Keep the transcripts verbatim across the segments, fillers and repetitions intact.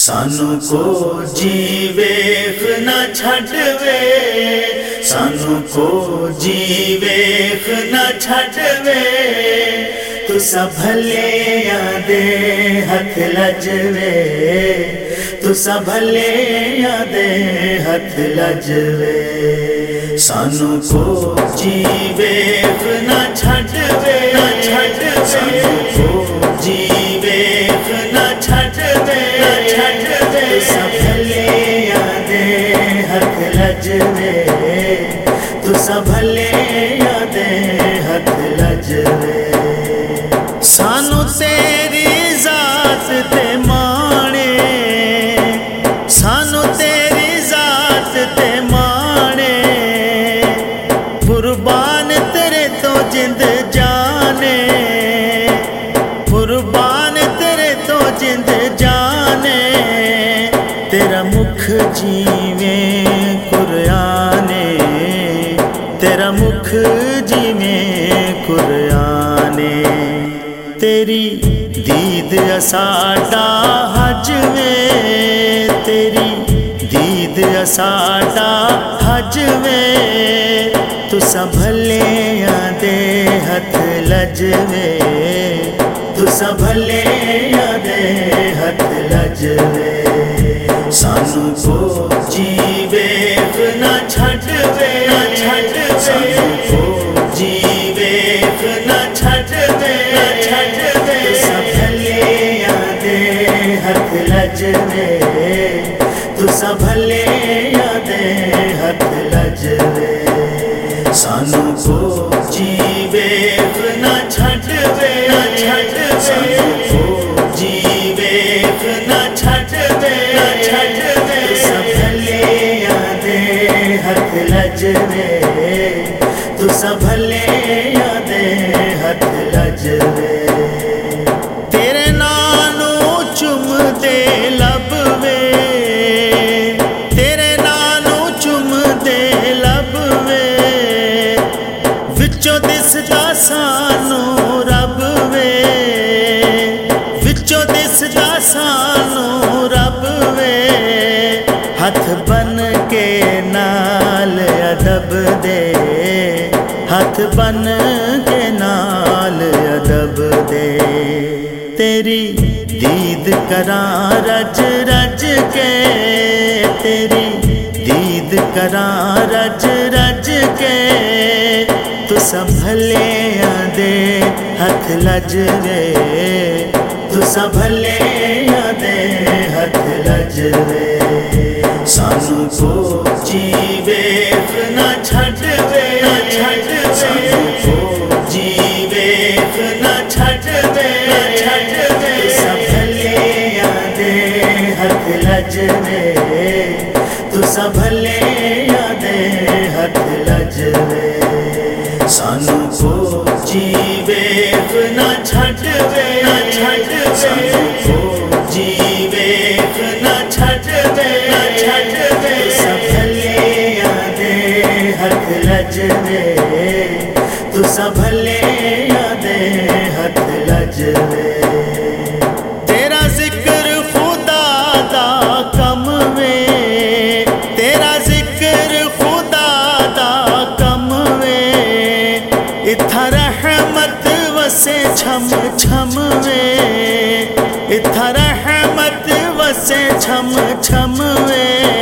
सानू को जीवेख न छड़वे, सानू को जीवेख न छड़वे, तुसा भले दे हथ लजवे, तुसा भले दे हथ लजवे। सानू को जीवेख न छड़वे, सानू को जीवेख न छड़वे, तुसा भले दे हथ लजवे, तुसा भले दे हथ लजवे। सानू तेरी जात ते माणे, सानू तेरी जात ते माणे, कुर्बान तेरे तो जिंद जाने, कुर्बान तेरे तो जिंद जाने। तेरा मुख जीवे कुराने, तेरा मुख जीवे कुराने। तेरी दीद असाडा हजवे, तेरी दीद असाडा हजवे, तुसा भले दे हथ लजवे, तुसा भले दे हथ लजवे। सानू को जीवेख न छड़वे, सानू को जीवेख न छड़वे, तुसा भले दे हथ लजवे, तुसा भले दे हथ लजवे। सानू को जीवेख न छड़वे, सानू को जीवेख न छड़वे, तुसा भले दे हथ लजवे, तुसा भले दे हथ लजवे। तेरे नानू चुम दे लबवे, तेरे नानू चुम दे लबवे, विचों दिसदा सानू रब वे, विचों दिसदा सानू रब वे। हथ बन के नाल अदब दे, हथ बन के नाल अदब दे। तेरी दीद करां रज रज के, तेरी दीद करां रज रज के, तुसा भले दे हथ लजवे, तुसा भले दे हथ लजवे। सानू को जीवेख न छड़वे, सानू को जीवेख न छड़वे, तुसा भले दे हथ लजवे, तुसा भले दे हथ लजवे। सानू को जीवेख न छड़वे, सानू को जीवेख न छड़वे, तुसा भले दे हथ लजवे, तुसा भले दे हथ लजवे। तेरा जिक्र खुदा दा कम वे, तेरा जिक्र खुदा दा कम वे, इत्था रहमत वसे छम छम वे, इत्था रहमत वसे छम छम वे।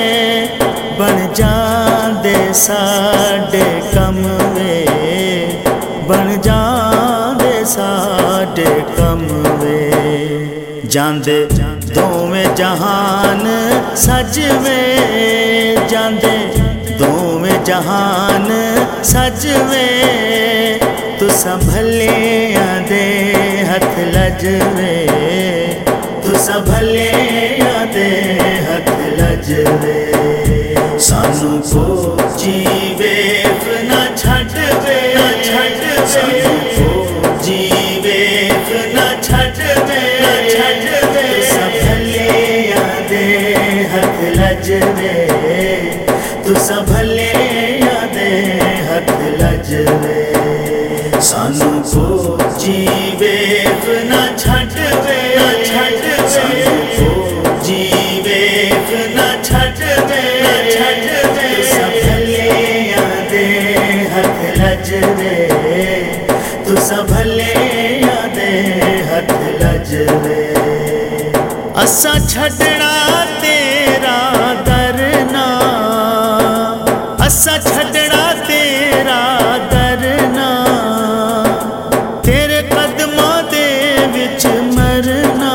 बन जांदे साडे कम वे, बन जांदे साडे कम वे। जांदे दोवें जहान सजवे, जांदे दोवें जहान सजवे, तुसा भले दे हथ लजवे, तुसा भले दे हथ लजवे। सानू को जीवेख न छड़वे, सानू को जीवेख न छड़वे, तुसा भले दे हथ लजवे, तुसा भले दे हथ लजवे। सानू को जीवेख न छड़वे, सानू को जीवेख असा छड़ना तेरा दरना, असा छड़ना तेरा दरना, तेरे कदमां दे विच मरना,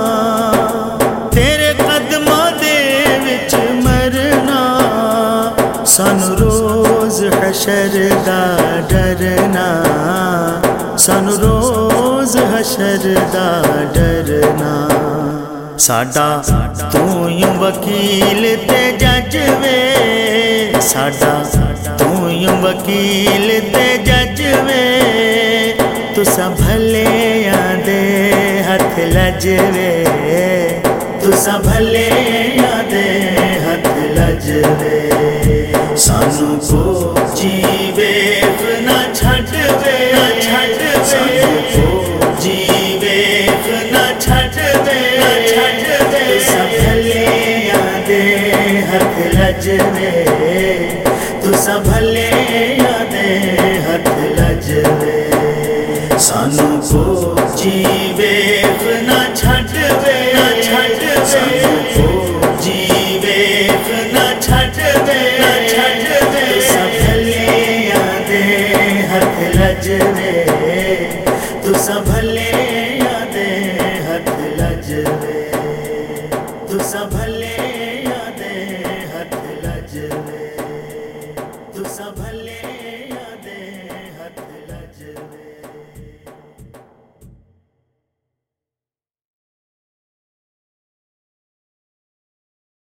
तेरे कदमां दे विच मरना। सानू रोज हशर दा डरना, सानू रोज हशर दा डरना। साडा तू यूं वकील ते जज वे, साडा तू यूं वकील ते जज वे, तुसा भलेयां दे हथ लजवे, तुसा भलेयां दे हथ लजवे। सानू को जीवे ना छड़वे, सानू को जीवे ना छड़वे, तुसा भलेयां दे हथ लजवे, तुसा भलेयां दे हथ लजवे। सानू को जीवे ना छड़वे, सानू को जीवे ना छड़वे, तुसा भलेयां दे हथ लजवे, तुसा भलेयां दे हथ लजवे, तुसा भले